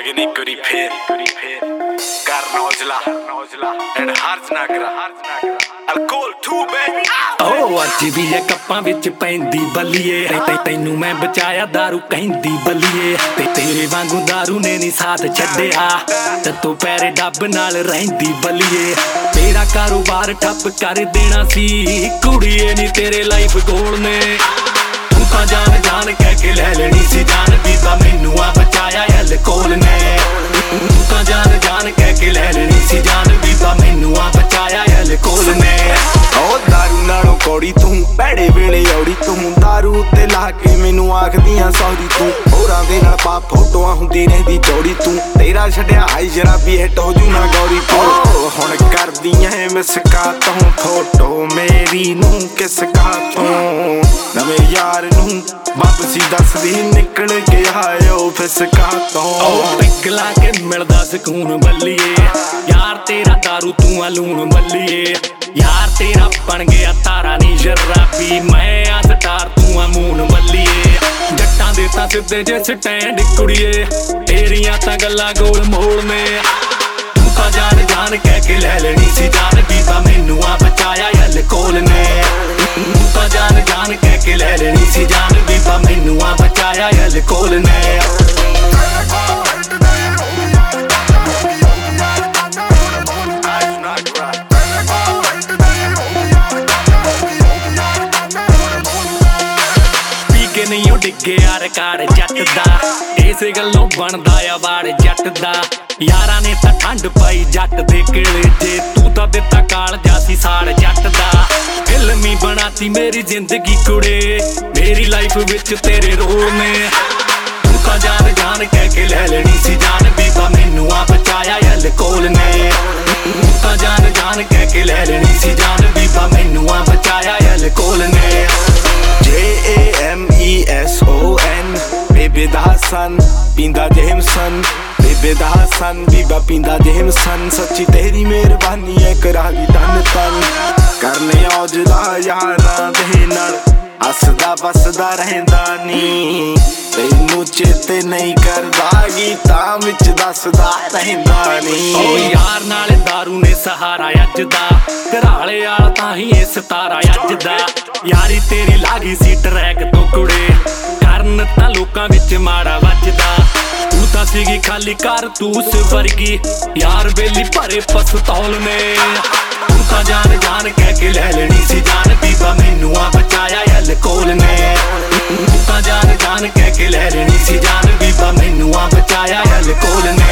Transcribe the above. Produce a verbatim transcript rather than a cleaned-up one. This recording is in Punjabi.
लेकिन एक करी फिर करना औजला एंड हर्ज ना करा अल्कोहल टू बेबी ओ ਅੱਜ ਵੀ ਇਹ ਕੱਪਾਂ ਵਿੱਚ ਪੈਂਦੀ ਬੱਲੀਏ ਤੈ ਤੈਨੂੰ ਮੈਂ ਬਚਾਇਆ ਦਾਰੂ ਕਹਿੰਦੀ ਬੱਲੀਏ ਤੇ ਤੇਰੇ ਵਾਂਗੂ ਦਾਰੂ ਨੇ ਨੀ ਸਾਥ ਛੱਡਿਆ ਤੇ ਤੂੰ ਪੈਰੇ ਡੱਬ ਨਾਲ ਰਹਿੰਦੀ ਬੱਲੀਏ ਤੇਰਾ ਕਾਰੋਬਾਰ ਠੱਪ ਕਰ ਦੇਣਾ ਸੀ ਕੁੜੀਏ ਨੀ ਤੇਰੇ ਲਾਈਫ ਗੋਲ ਨੇ ਤੂੰ ਤਾਂ ਜਾਨ ਜਾਨ ਕਹਿ ਕੇ ਲੈ ਲੈਣੀ ਸੀ ਜਾਨ ਵੀ ਤਾਂ ਮੈਨੂੰ ਆ ਬਚਾਇਆ ਅਲਕੋਹਲ ਨੇ ਤੂੰ ਤਾਂ ਜਾਨ ਜਾਨ ਕਹਿ ਕੇ ਲੈ ਲੈਣੀ ਸੀ ਜਾਨ ਵੀ ਤਾਂ ਮੈਨੂੰ ਆ ਬਚਾਇਆ ਅਲਕੋਹਲ ਨੇ ਉਹ ਦਾਰੂ ਨਾਲੋਂ ਕੌੜੀ ਤੂੰ ਭੈੜੇ ਵੇਲੇ ਔੜੀ ਤੂੰ ਦਾਰੂ ਤੇ ਲਾ ਕੇ ਮੈਨੂੰ ਆਖਦੀਆਂ ਸੌਰੀ ਤੂੰ ਹੋਰਾਂ ਦੇ ਨਾਲ ਪਾ ਫੋਟੋਆਂ ਹੁੰਦੀ ਰਹਿੰਦੀ ਚੌੜੀ ਤੂੰ ਤੇਰਾ ਛੱਡਿਆ ਹਾਈ ਜਰਾਬੀ ਹਿੱਟ ਹੋ ਜੂ ਨਾ ਗੌਰੀ ਤੂੰ ਹੁਣ ਕਰਦੀਆਂ ਐ ਮਿਸ ਕਾ ਤੋਂ ਫੋਟੋ ਮੇਰੀ ਨੂੰ ਕਿਸ ਕਾ ਤੋਂ ਨਵੇਂ ਯਾਰ ਨੂੰ ਵਾਪਸੀ ਦੱਸਦੀ ਨਿਕਲ ਕੇ ਆਇਓ ਫਿਸਕਾ ਤੋਂ ਉਹ ਪਿਗਲਾ ਕੇ ਮਿਲਦਾ ਸਕੂਨ ਬੱਲੀਏ ਯਾਰ ਤੇਰਾ ਦਾਰੂ ਤੂੰ ਆ ਲੂਣ ਬੱਲੀਏ ਯਾਰ ਤੇਰਾ ਬਣ ਗਿਆ ਤਾਰਾ ਨੀ ਸ਼ਰਾਬੀ ਮੈਂ ਆ ਸਟਾਰ ਤੂੰ ਆ ਮੂਨ ਬੱਲੀਏ ਜੱਟਾਂ ਦੇ ਤਾਂ ਸਿੱਧੇ ਜੇ ਸਟੈਂਡ ਕੁੜੀਏ ਤੇਰੀਆਂ ਤਾਂ ਗੱਲਾਂ ਗੋਲ ਮੋਲ ਨੇ ਤੂੰ ਤਾਂ ਜਾਨ ਜਾਨ ਕਹਿ ਕੇ ਲੈ ਲੈਣੀ ਸੀ ਜਾਨ ਵੀ ਤਾਂ ਮੈਨੂੰ ਆ ਬਚਾਇਆ ਅਲਕੋਹਲ ਨੇ ਤੂੰ ਤਾਂ ਜਾਨ ਜਾਨ ਕਹਿ ਕੇ ਲੈ ਲੈਣੀ ਸੀ ਜਾਨ ਵੀ ਤਾਂ ਮੈਨੂੰ ਆ ਬਚਾਇਆ ਅਲਕੋਹਲ ਨੇ ਨਹੀਂ ਉਹ ਡਿੱਗਿਆ ਰਿਕਾਰਡ ਜੱਟ ਦਾ ਇਸੇ ਗੱਲੋਂ ਬਣਦਾ ਆ ਵਾੜ ਜੱਟ ਦਾ ਯਾਰਾਂ ਨੇ ਤਾਂ ਠੰਡ ਪਾਈ ਜੱਟ ਦੇ ਕਿਲੇ ਜੇ ਤੂੰ ਤਾਂ ਦਿੱਤਾ ਕਾਲਜਾ ਸੀ ਸਾੜ ਜੱਟ ਦਾ ਫਿਲਮੀ ਬਣਾਤੀ ਮੇਰੀ ਜ਼ਿੰਦਗੀ ਕੁੜੇ ਮੇਰੀ ਲਾਈਫ ਵਿੱਚ ਤੇਰੇ ਰੋਲ ਨੇ ਤੂੰ ਤਾਂ ਜਾਨ ਜਾਨ ਕਹਿ ਕੇ ਲੈ ਲੈਣੀ ਸੀ ਜਾਨ ਵੀ ਤਾਂ ਮੈਨੂੰ ਆ ਬਚਾਇਆ ਅਲਕੋਹਲ ਨੇ ਤੂੰ ਤਾਂ ਜਾਨ ਜਾਨ ਕਹਿ ਕੇ ਲੈ ਲੈਣੀ ਸੀ ਜਾਨ ਵੀ ਤਾਂ ਮੈਨੂੰ ਆ ਬਚਾਇਆ ਅਲਕੋਹਲ ਨੇ J A M E S O N ਬੇਬੇ ਦਾ ਹਸਨ ਪੀਂਦਾ ਜੇਮਸਨ ਬੇਬੇ ਦਾ ਹਸਨ ਬੀਬਾ ਪੀਂਦਾ ਜੇਮਸਨ ਸੱਚੀ ਤੇਰੀ ਮਿਹਰਬਾਨੀ ਐ ਕਰਾ ਦੀ ਤਨ ਤਨ ਕਰਨੇ ਔਜਲਾ ਯਾਰਾਂ ਦੇ ਨਾਲ ਹੱਸਦਾ ਵਸਦਾ ਰਹਿੰਦਾ ਨੀ ਤੈਨੂੰ ਚੇਤੇ ਨਹੀਂ ਕਰਦਾ ਗੀਤਾਂ ਵਿੱਚ ਦੱਸਦਾ ਰਹਿੰਦਾ ਨੀ ਓ ਯਾਰ ਨਾਲੇ ਦਾਰੂ ਨੇ ਸਹਾਰਾ ਅੱਜ ਦਾ ਘਰਾਲੇ ਵਾਲਾ ਤਾਂ ਹੀ ਇਹ ਸਤਾਰਾ ਅੱਜ ਦਾ ਯਾਰੀ ਤੇਰੀ ਲਾਗੀ ਸੀ ਟਰੈਕ ਤੋਂ ਕੁੜੇ ਕਰਨ ਤਾਂ ਲੋਕਾਂ ਵਿੱਚ ਮਾੜਾ ਵੱਜਦਾ ਤੂੰ ਤਾਂ ਸੀਗੀ ਖਾਲੀ ਕਾਰਤੂਸ ਵਰਗੀ ਯਾਰ ਬੇਲੀ ਭਰੇ ਪਸਤੌਲ ਨੇ ਤੂੰ ਤਾਂ ਜਾਨ ਜਾਨ ਕਹਿ ਕੇ ਲੈ ਲੈਣੀ ਸੀ ਜਾਨ ਵੀ ਤਾਂ ਮੈਨੂੰ ਆ ਬਚਾਇਆ ਅਲਕੋਹਲ ਨੇ ਤੂੰ ਤਾਂ ਜਾਨ ਜਾਨ ਕਹਿ ਕੇ ਲੈ ਲੈਣੀ ਸੀ ਜਾਨ ਵੀ ਤਾਂ ਮੈਨੂੰ ਆ ਬਚਾਇਆ ਅਲਕੋਹਲ ਨੇ